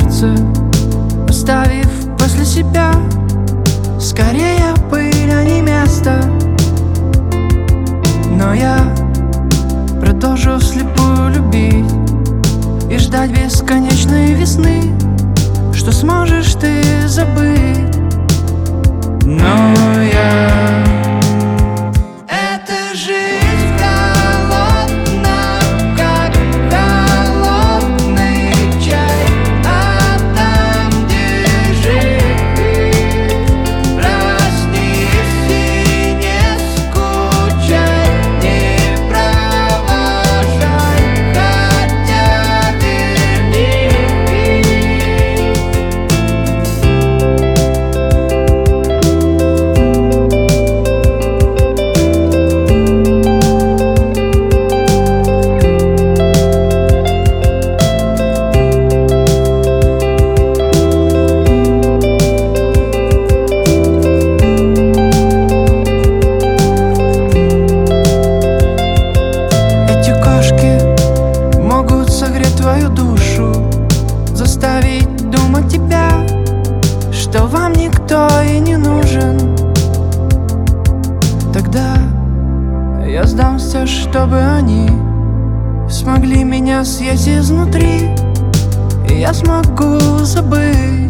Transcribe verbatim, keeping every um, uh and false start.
сердце, оставив после себя скорее пыль, а не место. Но я продолжу вслепую любить и ждать бесконечной весны, что сможешь ты забыть. Но я... Эта жизнь холодна, как холодный чай, а там, где жить, проснись и не скучай, не провожай, хотя вернись. Твою душу, заставить думать тебя, что вам никто и не нужен. Тогда я сдамся, чтобы они смогли меня съесть изнутри, и я смогу забыть.